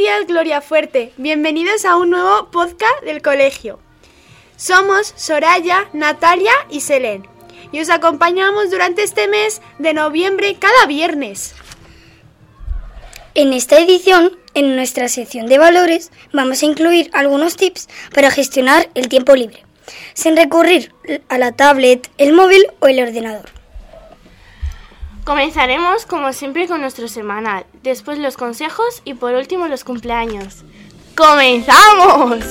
días, Gloria Fuerte. Bienvenidos a un nuevo podcast del colegio. Somos Soraya, Natalia y Selén y os acompañamos durante este mes de noviembre cada viernes. En esta edición, en nuestra sección de valores, vamos a incluir algunos tips para gestionar el tiempo libre, sin recurrir a la tablet, el móvil o el ordenador. Comenzaremos, como siempre, con nuestro semanal, después los consejos y por último los cumpleaños. ¡Comenzamos!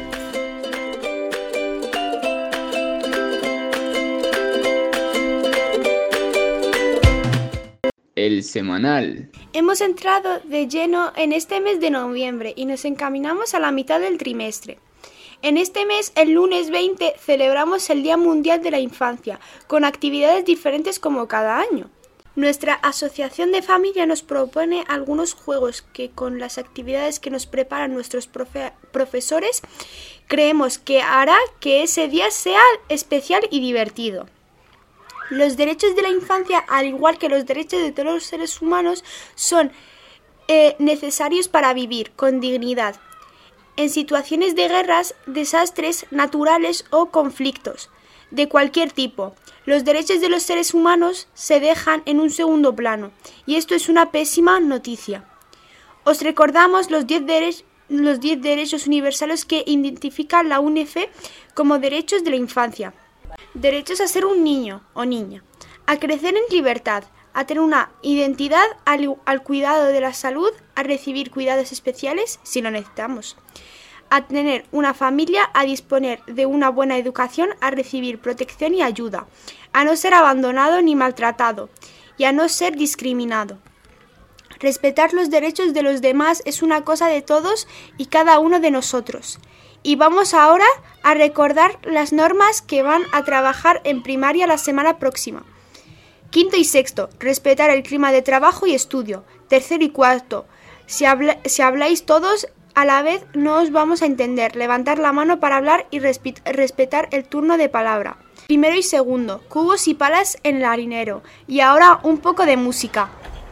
El semanal. Hemos entrado de lleno en este mes de noviembre y nos encaminamos a la mitad del trimestre. En este mes, el lunes 20, celebramos el Día Mundial de la Infancia, con actividades diferentes como cada año. Nuestra asociación de familia nos propone algunos juegos que, con las actividades que nos preparan nuestros profesores, creemos que hará que ese día sea especial y divertido. Los derechos de la infancia, al igual que los derechos de todos los seres humanos, son necesarios para vivir con dignidad en situaciones de guerras, desastres naturales o conflictos de cualquier tipo. Los derechos de los seres humanos se dejan en un segundo plano, y esto es una pésima noticia. Os recordamos los 10 derechos universales que identifican la UNICEF como derechos de la infancia. Derechos a ser un niño o niña, a crecer en libertad, a tener una identidad, al cuidado de la salud, a recibir cuidados especiales si lo necesitamos, a tener una familia, a disponer de una buena educación, a recibir protección y ayuda, a no ser abandonado ni maltratado y a no ser discriminado. Respetar los derechos de los demás es una cosa de todos y cada uno de nosotros. Y vamos ahora a recordar las normas que van a trabajar en primaria la semana próxima. Quinto y sexto, respetar el clima de trabajo y estudio. Tercero y cuarto, si habláis todos a la vez no os vamos a entender. Levantar la mano para hablar y respetar el turno de palabra. Primero y segundo, cubos y palas en el harinero. Y ahora un poco de música.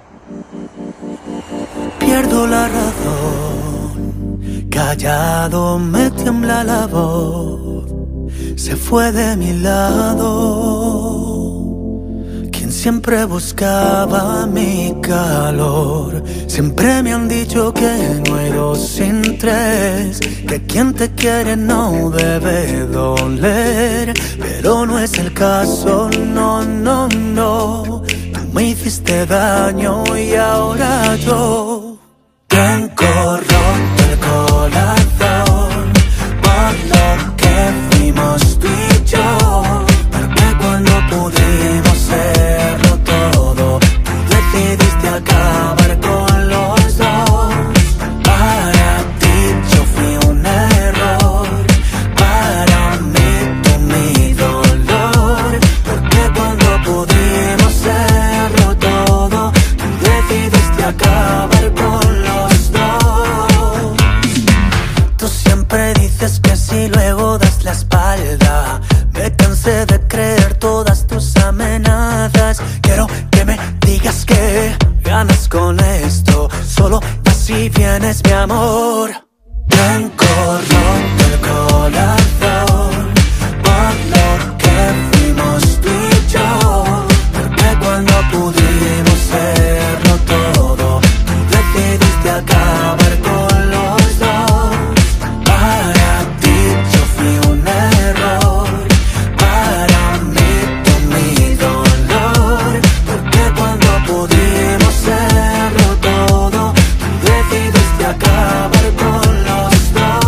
Pierdo la razón, callado me tiembla la voz, se fue de mi lado. Quien siempre buscaba mi calor, siempre me han dicho que no hay dos sin tres, que quien te quiere no debe doler, pero no es el caso, no, no, no. Tú me hiciste daño y ahora yo tengo roto el corazón por lo que fuimos tú y yo, porque cuando pudimos serlo todo, tú decidiste acabar con los dos. Para ti yo fui un error, para mí tú mi dolor, porque cuando pudimos serlo todo, tú decidiste acabar con los dos. Tú siempre dices que si luego das la espalda, me cansé de creer todas tus amenazas. Quiero que me digas que ganas con esto, solo así vienes mi amor. Tengo roto el corazón por lo que fuimos tú y yo, porque cuando pudimos serlo todo, tú decidiste acabar con los dos. Para ti yo fui un error, para mí tú mi dolor, porque cuando pudimos serlo todo, tú decidiste acabar con los dos.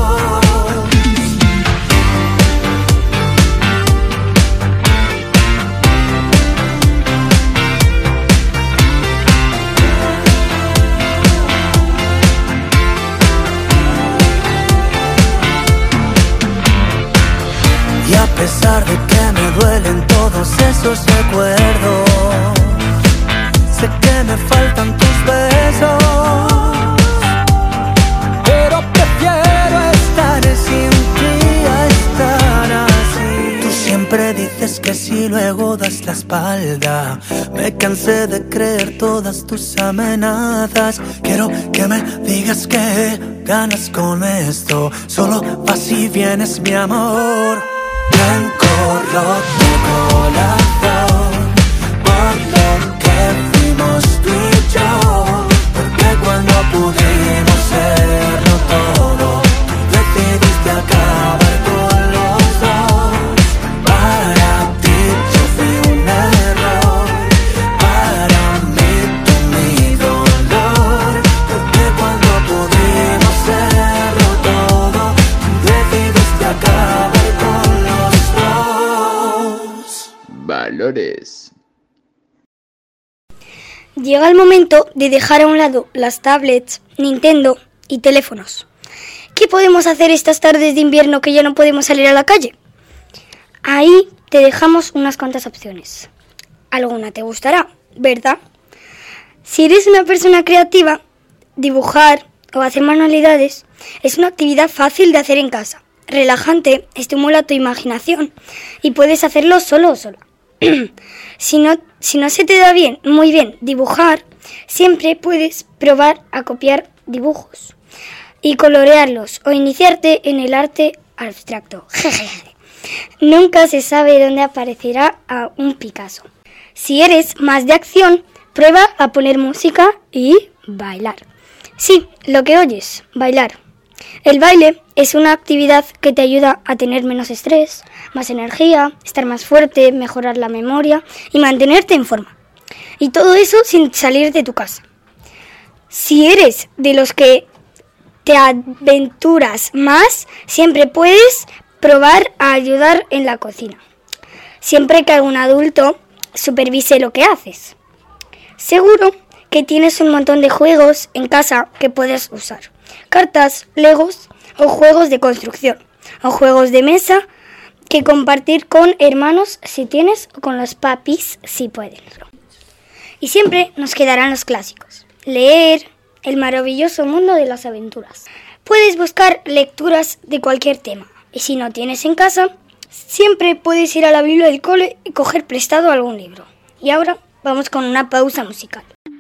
Y a pesar de que me duelen todos esos recuerdos, sé que me faltan tus besos, pero prefiero estar sin ti a estar así. Tú siempre dices que si luego das la espalda. Me cansé de creer todas tus amenazas. Quiero que me digas que ganas con esto. Solo vas y vienes, mi amor. Blanco roto el corazón por lo que fuimos tú y yo. Porque cuando pudimos serlo todo, tú decidiste acabar con los dos. Para ti yo fui un error, para mí tú mi dolor. Porque cuando pudimos serlo todo, tú decidiste acabar con los dos. Valores. Llega el momento de dejar a un lado las tablets, Nintendo y teléfonos. ¿Qué podemos hacer estas tardes de invierno que ya no podemos salir a la calle? Ahí te dejamos unas cuantas opciones. Alguna te gustará, ¿verdad? Si eres una persona creativa, dibujar o hacer manualidades es una actividad fácil de hacer en casa. Relajante, estimula tu imaginación y puedes hacerlo solo o sola. Si no se te da muy bien dibujar, siempre puedes probar a copiar dibujos y colorearlos o iniciarte en el arte abstracto. Nunca se sabe dónde aparecerá a un Picasso. Si eres más de acción, prueba a poner música y bailar. Sí, lo que oyes, bailar. El baile es una actividad que te ayuda a tener menos estrés, más energía, estar más fuerte, mejorar la memoria y mantenerte en forma. Y todo eso sin salir de tu casa. Si eres de los que te aventuras más, siempre puedes probar a ayudar en la cocina, siempre que algún adulto supervise lo que haces. Seguro que tienes un montón de juegos en casa que puedes usar. Cartas, legos o juegos de construcción o juegos de mesa que compartir con hermanos si tienes o con los papis si pueden. Y siempre nos quedarán los clásicos. Leer, el maravilloso mundo de las aventuras. Puedes buscar lecturas de cualquier tema y si no tienes en casa, siempre puedes ir a la Biblia del cole y coger prestado algún libro. Y ahora vamos con una pausa musical.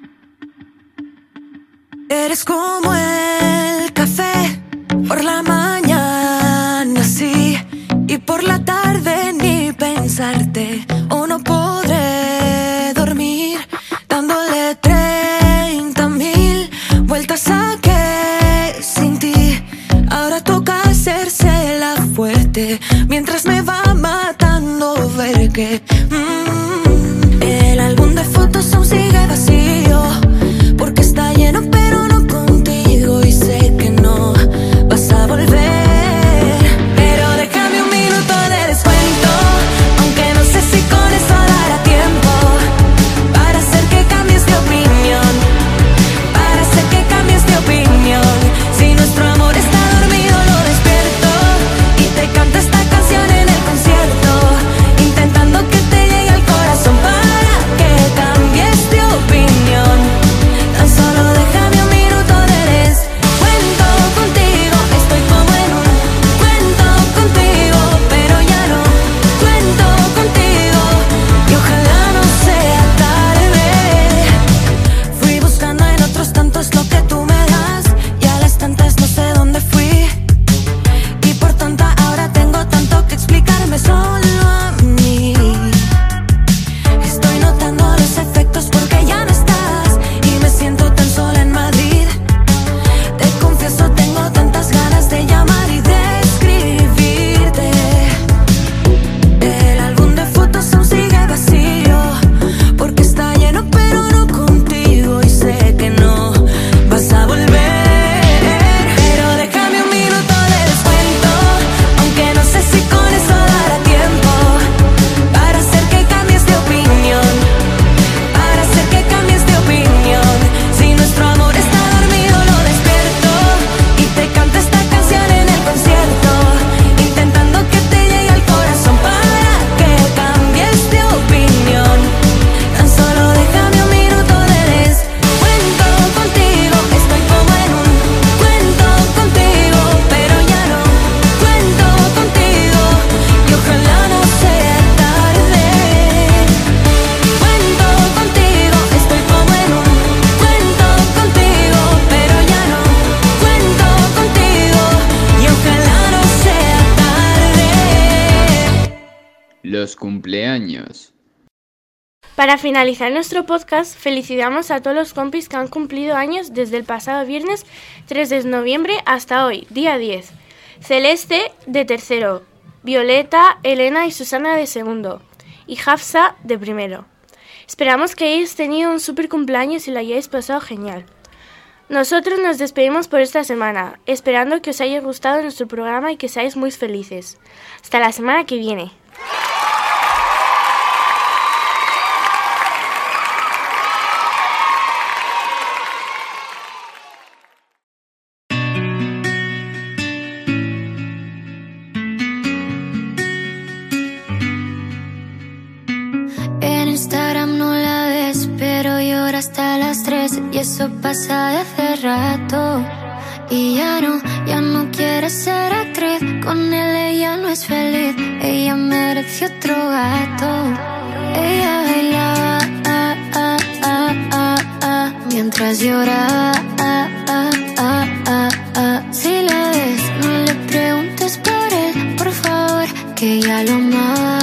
Eres como el café, por la mañana sí, y por la tarde ni pensarte, o no podré dormir, dándole 30,000 vueltas a que sin ti, ahora toca hacerse la fuerte, mientras me va matando ver que el álbum de fotos aún sigue vacío, porque está lleno pero no contigo y sé que no vas a volver. Pero déjame un minuto de descuento, aunque no sé si con eso dará tiempo para hacer que cambies de opinión, para hacer que cambies de opinión. Si nuestro amor está dormido lo despierto y te canto esta canción en el concierto, intentando que te llegue al corazón para que cambies de opinión. los cumpleaños. Para finalizar nuestro podcast, felicitamos a todos los compis que han cumplido años desde el pasado viernes 3 de noviembre hasta hoy, día 10. Celeste, de tercero, Violeta, Elena y Susana, de segundo, y Hafsa, de primero. Esperamos que hayáis tenido un super cumpleaños y lo hayáis pasado genial. Nosotros nos despedimos por esta semana, esperando que os haya gustado nuestro programa y que seáis muy felices. Hasta la semana que viene. En Instagram no la ves, pero llora hasta las 3 y eso pasa de hace rato. Y ya no quiere ser actriz, con él ella no es feliz, ella merece otro gato. Ella bailaba mientras lloraba. Si la ves, no le preguntes por él, por favor, que ella lo ama.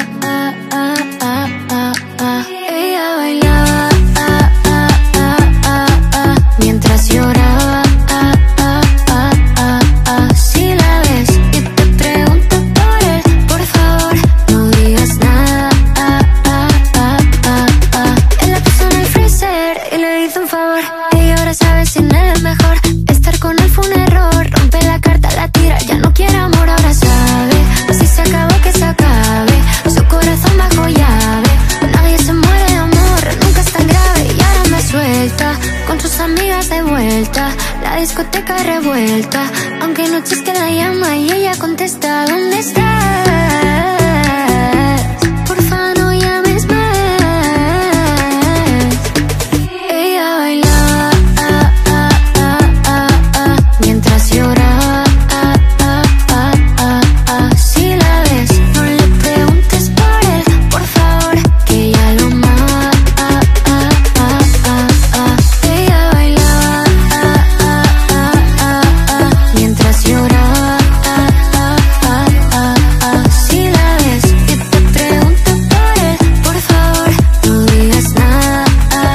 Ella bailaba mientras lloraba. Si la ves y te pregunta por él, por favor, no digas nada. Él la puso en el freezer y le hizo un favor. Ella ahora sabe sin él es mejor. Estar con él fue un error. Rompe la carta, la tira, ya no quiere amor, ahora sabe. Así se acabó, que se acabe. Su corazón bajo llave. Nadie se muere de amor, nunca es tan grave. Y ahora me suelta, con sus amigas de vuelta. La discoteca revuelta, aunque hay noches que la llama y ella contesta: ¿dónde estás? Porfa, no llames más. Ella bailaba mientras lloraba. Si la ves, no le preguntes por él, por favor, que ella lo ama. Ella bailaba mientras lloraba. Si la ves y te pregunta por él, por favor, no digas nada.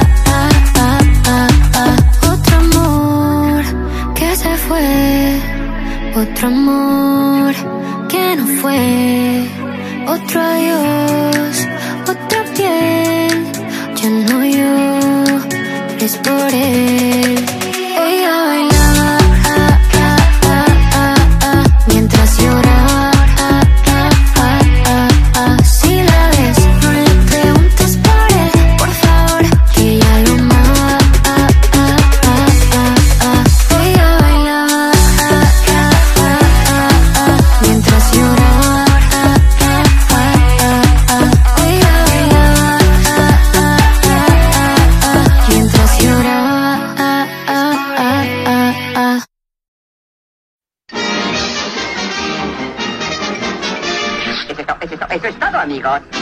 Otro amor que se fue, otro amor que no fue, otro adiós, otra piel, ya no llores por él. Ella bailaba mientras lloraba. Si la ves, no le preguntes por él, por favor, que ella lo ama. Ella bailaba mientras lloraba. Ella bailaba mientras lloraba. Eso es todo, amigos.